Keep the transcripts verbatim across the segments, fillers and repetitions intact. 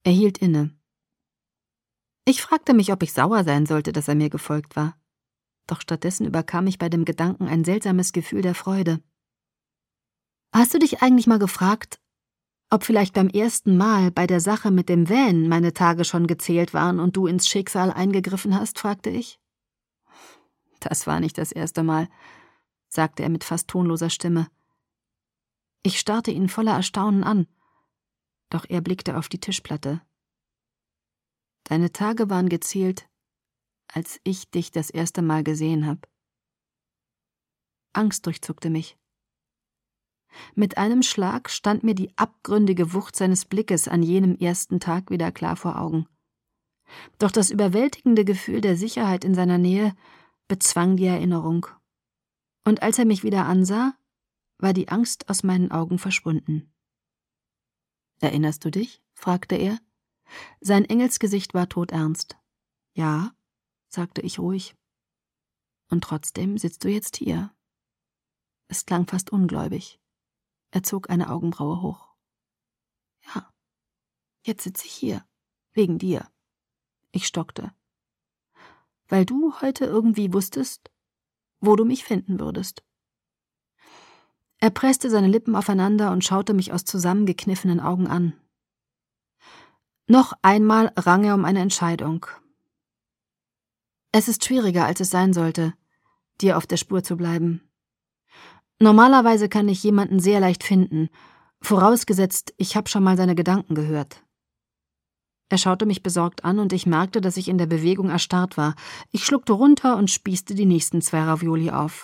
Er hielt inne. Ich fragte mich, ob ich sauer sein sollte, dass er mir gefolgt war. Doch stattdessen überkam mich bei dem Gedanken ein seltsames Gefühl der Freude. Hast du dich eigentlich mal gefragt, ob vielleicht beim ersten Mal bei der Sache mit dem Van meine Tage schon gezählt waren und du ins Schicksal eingegriffen hast, fragte ich. Das war nicht das erste Mal, sagte er mit fast tonloser Stimme. Ich starrte ihn voller Erstaunen an, doch er blickte auf die Tischplatte. Deine Tage waren gezählt, als ich dich das erste Mal gesehen habe. Angst durchzuckte mich. Mit einem Schlag stand mir die abgründige Wucht seines Blickes an jenem ersten Tag wieder klar vor Augen. Doch das überwältigende Gefühl der Sicherheit in seiner Nähe bezwang die Erinnerung. Und als er mich wieder ansah, war die Angst aus meinen Augen verschwunden. »Erinnerst du dich?« fragte er. Sein Engelsgesicht war todernst. »Ja«, sagte ich ruhig. »Und trotzdem sitzt du jetzt hier?« Es klang fast ungläubig. Er zog eine Augenbraue hoch. »Ja, jetzt sitze ich hier, wegen dir.« Ich stockte. »Weil du heute irgendwie wusstest, wo du mich finden würdest.« Er presste seine Lippen aufeinander und schaute mich aus zusammengekniffenen Augen an. Noch einmal rang er um eine Entscheidung. »Es ist schwieriger, als es sein sollte, dir auf der Spur zu bleiben. Normalerweise kann ich jemanden sehr leicht finden, vorausgesetzt, ich habe schon mal seine Gedanken gehört.« Er schaute mich besorgt an und ich merkte, dass ich in der Bewegung erstarrt war. Ich schluckte runter und spießte die nächsten zwei Ravioli auf.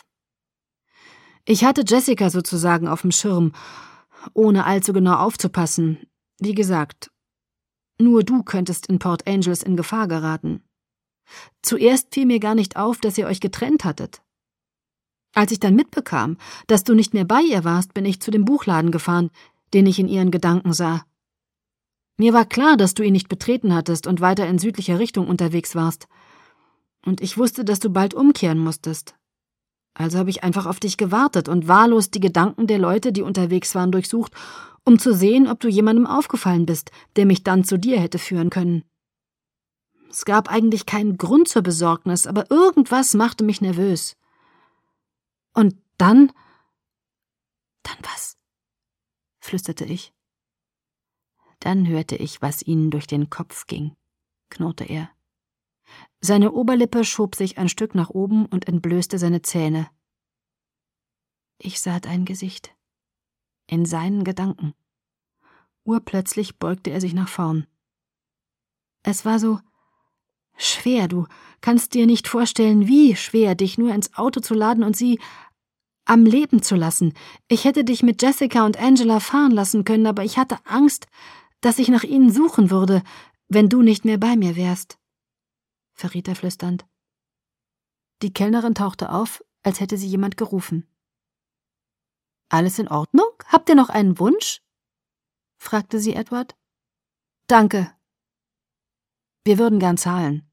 Ich hatte Jessica sozusagen auf dem Schirm, ohne allzu genau aufzupassen. Wie gesagt, nur du könntest in Port Angeles in Gefahr geraten. Zuerst fiel mir gar nicht auf, dass ihr euch getrennt hattet. Als ich dann mitbekam, dass du nicht mehr bei ihr warst, bin ich zu dem Buchladen gefahren, den ich in ihren Gedanken sah. Mir war klar, dass du ihn nicht betreten hattest und weiter in südlicher Richtung unterwegs warst. Und ich wusste, dass du bald umkehren musstest. Also habe ich einfach auf dich gewartet und wahllos die Gedanken der Leute, die unterwegs waren, durchsucht, um zu sehen, ob du jemandem aufgefallen bist, der mich dann zu dir hätte führen können. Es gab eigentlich keinen Grund zur Besorgnis, aber irgendwas machte mich nervös. Und dann... Dann was? Flüsterte ich. Dann hörte ich, was ihnen durch den Kopf ging, knurrte er. Seine Oberlippe schob sich ein Stück nach oben und entblößte seine Zähne. Ich sah dein Gesicht. In seinen Gedanken. Urplötzlich beugte er sich nach vorn. Es war so schwer, du kannst dir nicht vorstellen, wie schwer, dich nur ins Auto zu laden und sie am Leben zu lassen. Ich hätte dich mit Jessica und Angela fahren lassen können, aber ich hatte Angst, dass ich nach ihnen suchen würde, wenn du nicht mehr bei mir wärst, verriet er flüsternd. Die Kellnerin tauchte auf, als hätte sie jemand gerufen. »Alles in Ordnung? Habt ihr noch einen Wunsch?« fragte sie Edward. »Danke. Wir würden gern zahlen.«